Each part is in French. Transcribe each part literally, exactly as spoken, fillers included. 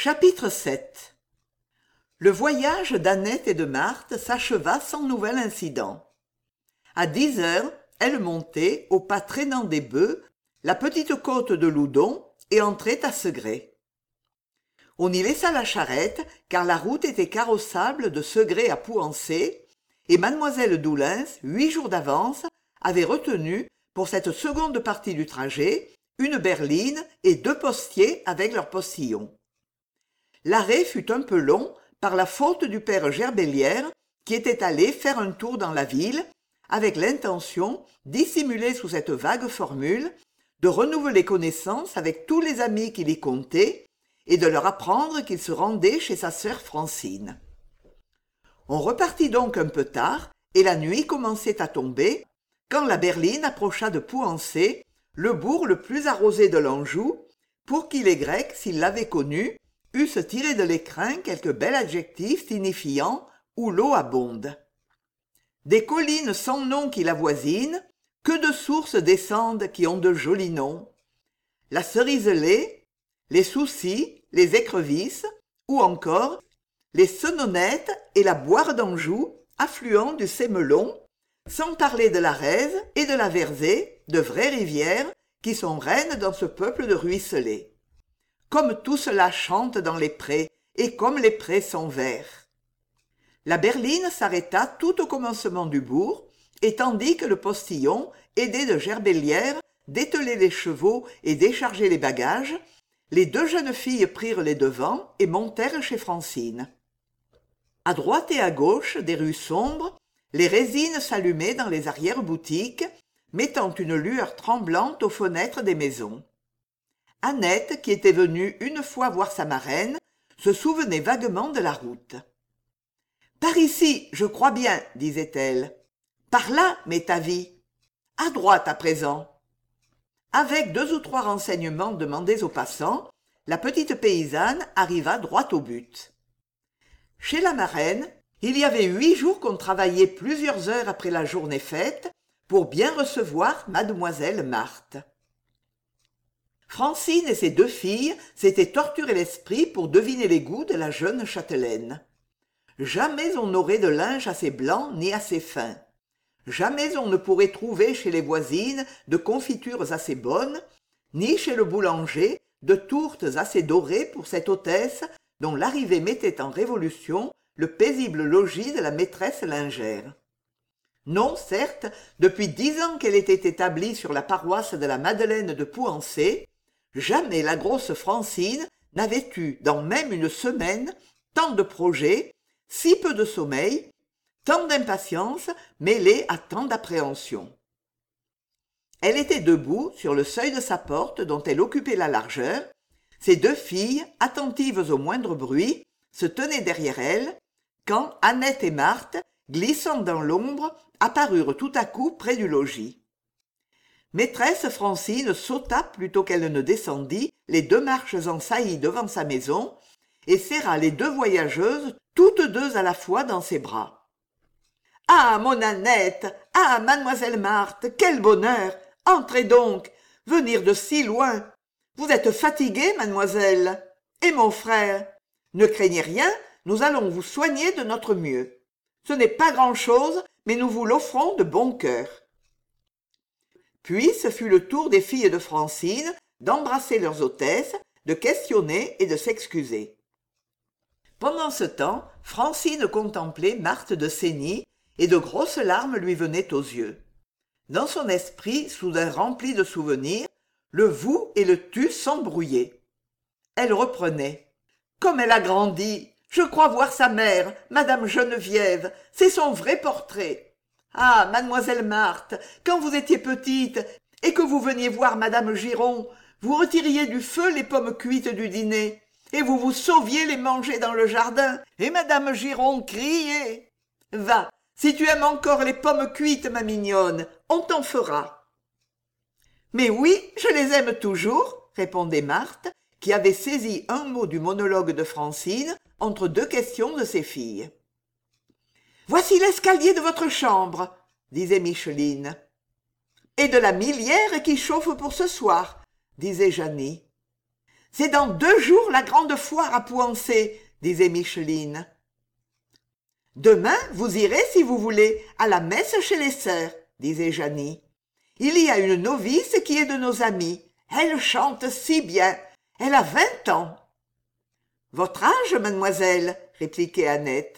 Chapitre sept. Le voyage d'Annette et de Marthe s'acheva sans nouvel incident. À dix heures, elles montaient, au pas traînant des bœufs, la petite côte de Loudon et entraient à Segré. On y laissa la charrette, car la route était carrossable de Segré à Pouancé, et mademoiselle Doulins, huit jours d'avance, avait retenu, pour cette seconde partie du trajet, une berline et deux postiers avec leurs postillons. L'arrêt fut un peu long par la faute du père Gerbellière, qui était allé faire un tour dans la ville, avec l'intention, dissimulée sous cette vague formule, de renouveler connaissance avec tous les amis qu'il y comptait, et de leur apprendre qu'il se rendait chez sa sœur Francine. On repartit donc un peu tard, et la nuit commençait à tomber, quand la berline approcha de Pouancé, le bourg le plus arrosé de l'Anjou, pour qui les Grecs, s'ils l'avaient connu, eussent tiré de l'écrin quelques bel adjectif signifiant « où l'eau abonde ». Des collines sans nom qui l'avoisinent, que de sources descendent qui ont de jolis noms. La Ceriselay, les Soucis, les Écrevisses, ou encore les Senonnettes et la Boire d'Anjou, affluents du Sémelon, sans parler de la Rèze et de la Verzée, de vraies rivières, qui sont reines dans ce peuple de ruisselets. Comme tout cela chante dans les prés, et comme les prés sont verts. La berline s'arrêta tout au commencement du bourg, et tandis que le postillon, aidé de Gerbellière, dételait les chevaux et déchargeait les bagages, les deux jeunes filles prirent les devants et montèrent chez Francine. À droite et à gauche des rues sombres, les résines s'allumaient dans les arrière-boutiques, mettant une lueur tremblante aux fenêtres des maisons. Annette, qui était venue une fois voir sa marraine, se souvenait vaguement de la route. « Par ici, je crois bien, disait-elle. Par là, m'est avis. À droite à présent. » Avec deux ou trois renseignements demandés aux passants, la petite paysanne arriva droit au but. Chez la marraine, il y avait huit jours qu'on travaillait plusieurs heures après la journée faite pour bien recevoir mademoiselle Marthe. Francine et ses deux filles s'étaient torturé l'esprit pour deviner les goûts de la jeune châtelaine. Jamais on n'aurait de linge assez blanc ni assez fin. Jamais on ne pourrait trouver chez les voisines de confitures assez bonnes, ni chez le boulanger de tourtes assez dorées pour cette hôtesse dont l'arrivée mettait en révolution le paisible logis de la maîtresse lingère. Non, certes, depuis dix ans qu'elle était établie sur la paroisse de la Madeleine de Pouancé, jamais la grosse Francine n'avait eu, dans même une semaine, tant de projets, si peu de sommeil, tant d'impatience mêlée à tant d'appréhension. Elle était debout sur le seuil de sa porte dont elle occupait la largeur. Ses deux filles, attentives au moindre bruit, se tenaient derrière elle, quand Annette et Marthe, glissant dans l'ombre, apparurent tout à coup près du logis. Maîtresse Francine sauta plutôt qu'elle ne descendit les deux marches en saillie devant sa maison et serra les deux voyageuses toutes deux à la fois dans ses bras. « Ah, mon Annette! Ah, mademoiselle Marthe! Quel bonheur! Entrez donc! Venir de si loin! Vous êtes fatiguée, mademoiselle! Et mon frère? Ne craignez rien, nous allons vous soigner de notre mieux. Ce n'est pas grand-chose, mais nous vous l'offrons de bon cœur. » Puis ce fut le tour des filles de Francine d'embrasser leurs hôtesses, de questionner et de s'excuser. Pendant ce temps, Francine contemplait Marthe de Sény, et de grosses larmes lui venaient aux yeux. Dans son esprit, soudain rempli de souvenirs, le vous et le tu s'embrouillaient. Elle reprenait. « Comme elle a grandi! Je crois voir sa mère, madame Geneviève, c'est son vrai portrait. Ah, mademoiselle Marthe, quand vous étiez petite et que vous veniez voir madame Giron, vous retiriez du feu les pommes cuites du dîner, et vous vous sauviez les manger dans le jardin, et madame Giron criait. Va, si tu aimes encore les pommes cuites, ma mignonne, on t'en fera. » « Mais oui, je les aime toujours, » répondait Marthe, qui avait saisi un mot du monologue de Francine entre deux questions de ses filles. « Voici l'escalier de votre chambre, » disait Micheline. « Et de la millière qui chauffe pour ce soir, » disait Janie. C'est dans deux jours la grande foire à Pouancé, disait Micheline. Demain, vous irez, si vous voulez, à la messe chez les sœurs, disait Jeannie. Il y a une novice qui est de nos amies. Elle chante si bien. Elle a vingt ans. Votre âge, mademoiselle, répliquait Annette.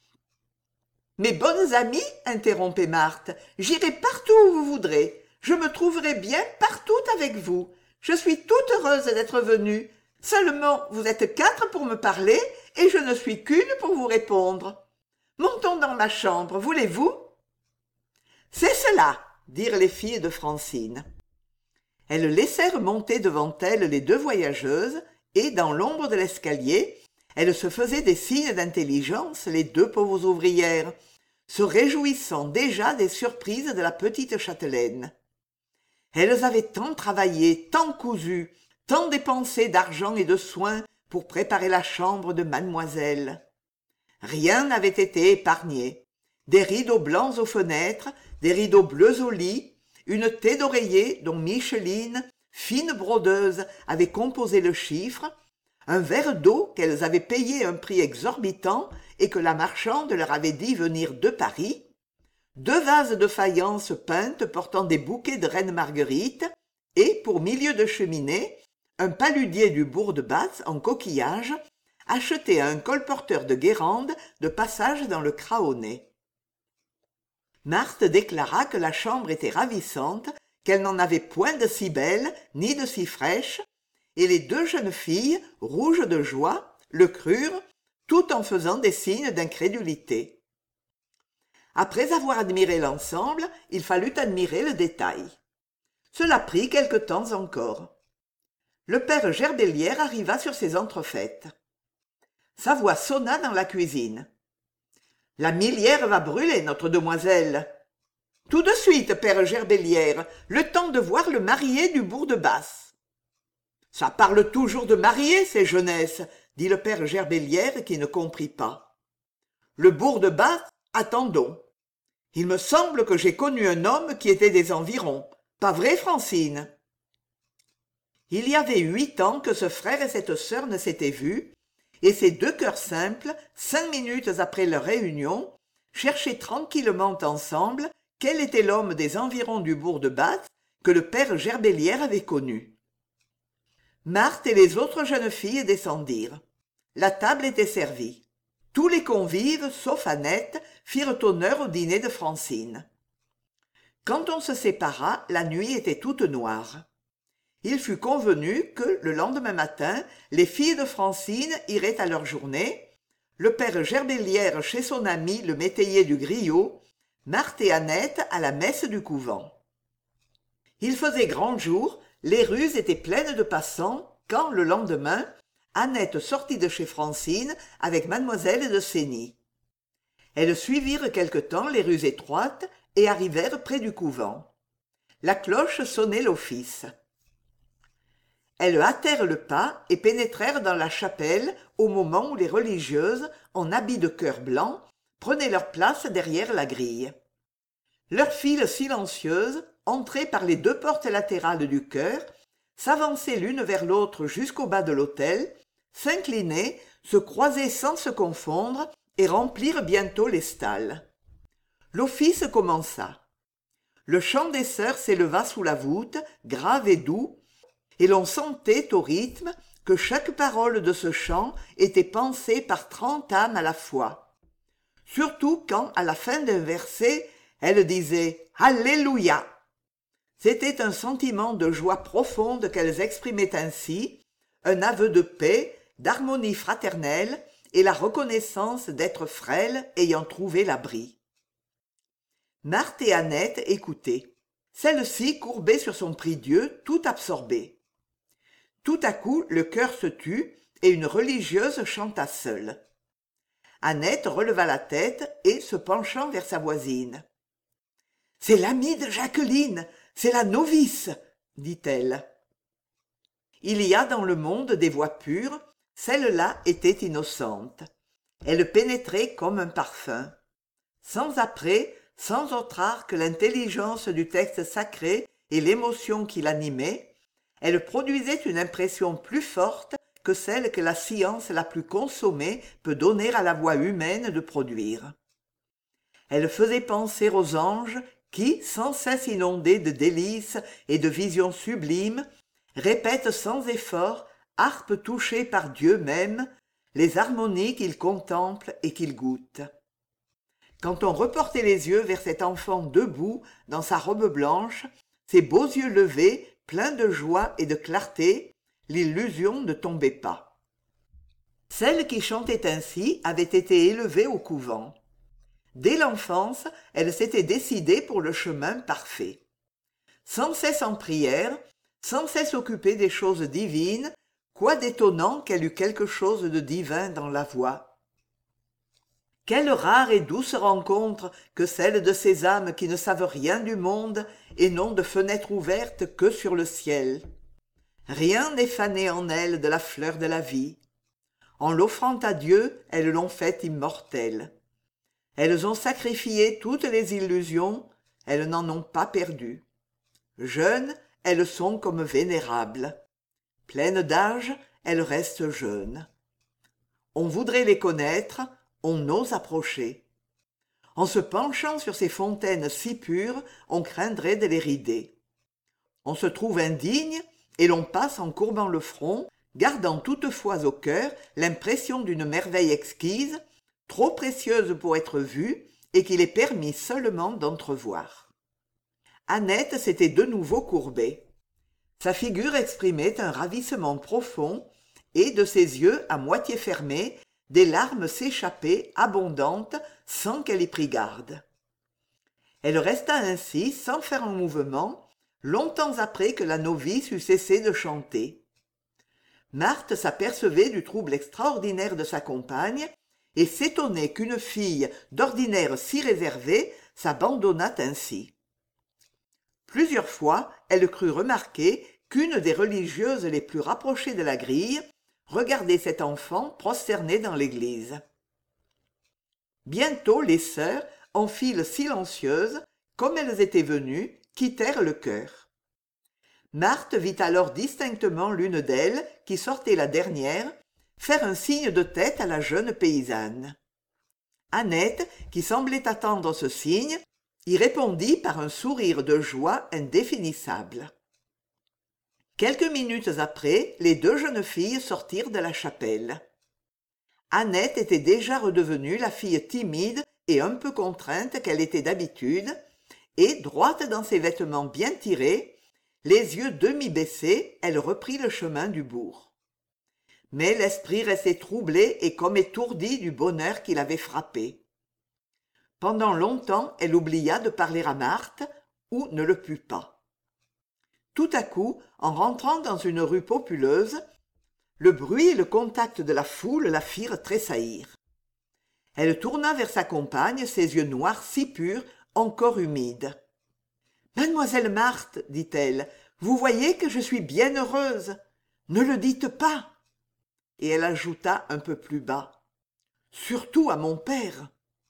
Mes bonnes amies, interrompait Marthe, j'irai partout où vous voudrez. Je me trouverai bien partout avec vous. Je suis toute heureuse d'être venue. Seulement, vous êtes quatre pour me parler, et je ne suis qu'une pour vous répondre. Montons dans ma chambre, voulez-vous? C'est cela, dirent les filles de Francine. Elles laissèrent monter devant elles les deux voyageuses, et, dans l'ombre de l'escalier, elles se faisaient des signes d'intelligence, les deux pauvres ouvrières, se réjouissant déjà des surprises de la petite châtelaine. Elles avaient tant travaillé, tant cousu, tant dépensé d'argent et de soins pour préparer la chambre de mademoiselle. Rien n'avait été épargné. Des rideaux blancs aux fenêtres, des rideaux bleus au lit, une tête d'oreiller dont Micheline, fine brodeuse, avait composé le chiffre, un verre d'eau qu'elles avaient payé un prix exorbitant et que la marchande leur avait dit venir de Paris, deux vases de faïence peintes portant des bouquets de reine Marguerite et, pour milieu de cheminée, un paludier du bourg de Batz en coquillage, acheté à un colporteur de Guérande de passage dans le Craonnet. Marthe déclara que la chambre était ravissante, qu'elle n'en avait point de si belle ni de si fraîche, et les deux jeunes filles, rouges de joie, le crurent, tout en faisant des signes d'incrédulité. Après avoir admiré l'ensemble, il fallut admirer le détail. Cela prit quelque temps encore. Le père Gerbellière arriva sur ses entrefaites. Sa voix sonna dans la cuisine. « La millière va brûler, notre demoiselle. »« Tout de suite, père Gerbellière, le temps de voir le marié du bourg de Basse. »« Ça parle toujours de marié, ces jeunesses, » dit le père Gerbellière qui ne comprit pas. « Le bourg de Basse, attendons. Il me semble que j'ai connu un homme qui était des environs. Pas vrai, Francine ?» Il y avait huit ans que ce frère et cette sœur ne s'étaient vus, et ces deux cœurs simples, cinq minutes après leur réunion, cherchaient tranquillement ensemble quel était l'homme des environs du bourg de Basse que le père Gerbellière avait connu. Marthe et les autres jeunes filles descendirent. La table était servie. Tous les convives, sauf Annette, firent honneur au dîner de Francine. Quand on se sépara, la nuit était toute noire. Il fut convenu que, le lendemain matin, les filles de Francine iraient à leur journée, le père Gerbellière chez son ami le métayer du Griot, Marthe et Annette à la messe du couvent. Il faisait grand jour, les rues étaient pleines de passants, quand, le lendemain, Annette sortit de chez Francine avec mademoiselle de Sény. Elles suivirent quelque temps les rues étroites et arrivèrent près du couvent. La cloche sonnait l'office. Elles hâtèrent le pas et pénétrèrent dans la chapelle au moment où les religieuses, en habits de chœur blanc, prenaient leur place derrière la grille. Leurs files silencieuses, entrées par les deux portes latérales du chœur, s'avançaient l'une vers l'autre jusqu'au bas de l'autel, s'inclinaient, se croisaient sans se confondre et remplirent bientôt les stalles. L'office commença. Le chant des sœurs s'éleva sous la voûte, grave et doux, et l'on sentait au rythme que chaque parole de ce chant était pensée par trente âmes à la fois. Surtout quand, à la fin d'un verset, elle disait « Alléluia ». C'était un sentiment de joie profonde qu'elles exprimaient ainsi, un aveu de paix, d'harmonie fraternelle et la reconnaissance d'être frêles ayant trouvé l'abri. Marthe et Annette écoutaient. Celle-ci courbée sur son prie-dieu, tout absorbée. Tout à coup, le chœur se tut et une religieuse chanta seule. Annette releva la tête et, se penchant vers sa voisine. « C'est l'amie de Jacqueline, c'est la novice !» dit-elle. Il y a dans le monde des voix pures, celle-là était innocente. Elle pénétrait comme un parfum. Sans après, sans autre art que l'intelligence du texte sacré et l'émotion qui l'animait, Elle produisait une impression plus forte que celle que la science la plus consommée peut donner à la voix humaine de produire. Elle faisait penser aux anges qui, sans cesse inondés de délices et de visions sublimes, répètent sans effort, harpe touchée par Dieu même, les harmonies qu'ils contemplent et qu'ils goûtent. Quand on reportait les yeux vers cet enfant debout dans sa robe blanche, ses beaux yeux levés, pleins de joie et de clarté, l'illusion ne tombait pas. Celle qui chantait ainsi avait été élevée au couvent. Dès l'enfance, elle s'était décidée pour le chemin parfait. Sans cesse en prière, sans cesse occupée des choses divines, quoi d'étonnant qu'elle eût quelque chose de divin dans la voix. Quelle rare et douce rencontre que celle de ces âmes qui ne savent rien du monde et n'ont de fenêtre ouverte que sur le ciel. Rien n'est fané en elles de la fleur de la vie. En l'offrant à Dieu, elles l'ont faite immortelle. Elles ont sacrifié toutes les illusions, elles n'en ont pas perdu. Jeunes, elles sont comme vénérables. Pleines d'âge, elles restent jeunes. On voudrait les connaître, on n'ose approcher. En se penchant sur ces fontaines si pures, on craindrait de les rider. On se trouve indigne, et l'on passe en courbant le front, gardant toutefois au cœur l'impression d'une merveille exquise, trop précieuse pour être vue, et qu'il est permis seulement d'entrevoir. Annette s'était de nouveau courbée. Sa figure exprimait un ravissement profond, et de ses yeux à moitié fermés, des larmes s'échappaient, abondantes, sans qu'elle y prît garde. Elle resta ainsi, sans faire un mouvement, longtemps après que la novice eut cessé de chanter. Marthe s'apercevait du trouble extraordinaire de sa compagne, et s'étonnait qu'une fille d'ordinaire si réservée s'abandonnât ainsi. Plusieurs fois, elle crut remarquer qu'une des religieuses les plus rapprochées de la grille regardait cet enfant prosterné dans l'église. Bientôt les sœurs, en file silencieuse, comme elles étaient venues, quittèrent le chœur. Marthe vit alors distinctement l'une d'elles, qui sortait la dernière, faire un signe de tête à la jeune paysanne. Annette, qui semblait attendre ce signe, y répondit par un sourire de joie indéfinissable. Quelques minutes après, les deux jeunes filles sortirent de la chapelle. Annette était déjà redevenue la fille timide et un peu contrainte qu'elle était d'habitude, et, droite dans ses vêtements bien tirés, les yeux demi-baissés, elle reprit le chemin du bourg. Mais l'esprit restait troublé et comme étourdi du bonheur qui l'avait frappée. Pendant longtemps, elle oublia de parler à Marthe, ou ne le put pas. Tout à coup, en rentrant dans une rue populeuse, le bruit et le contact de la foule la firent tressaillir. Elle tourna vers sa compagne ses yeux noirs si purs, encore humides. « Mademoiselle Marthe, dit-elle, vous voyez que je suis bien heureuse. Ne le dites pas. » Et elle ajouta un peu plus bas. « Surtout à mon père. »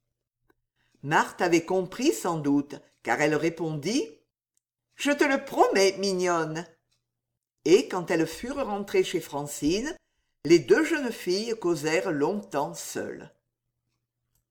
Marthe avait compris sans doute, car elle répondit « Je te le promets, mignonne. » Et quand elles furent rentrées chez Francine, les deux jeunes filles causèrent longtemps seules.